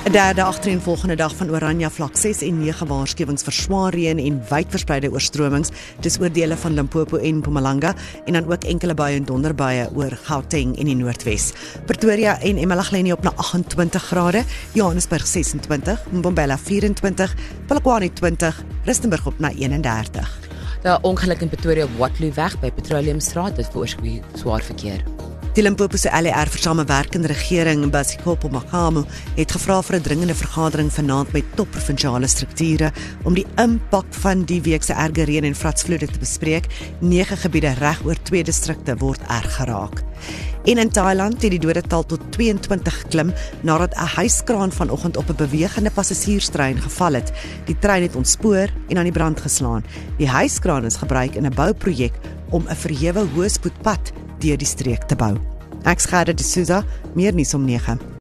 'n derde agtereenvolgende dag van oranje vlak 6 en 9 waarskuwings vir swaar reën en wydverspreide oorstromings. Dis oor dele van Limpopo en Mpumalanga en dan ook enkele buie en donderbuie oor Gauteng en die Noordwes. Pretoria en eMalahleni op na 28 grade, Johannesburg 26, Mbombela 24, Polokwane 20, Rustenburg op na 31. Die ongeluk in Pretoria op Waterlooweg by Petroleumstraat, dit veroorsaak swaar verkeer. Die Limpopo se LER vir samewerkende regering Basikopo Makamo het gevra vir 'n dringende vergadering vanaand met topprovinsiale strukture om die impak van die week se erge reën en vratsvloede te bespreek. 9 gebiede reg oor 2 distrikte word erg geraak. En in Thailand het die dodetal tot 22 geklim nadat 'n hyskraan vanoggend op 'n bewegende passasierstrein geval het. Die trein het ontspoor en aan die brand geslaan. Die hyskraan is gebruik in 'n bouprojek om 'n verhewe hoëspoedpad deur die streek te bou. Ek's Gerda de Souza, meer nuus om 9.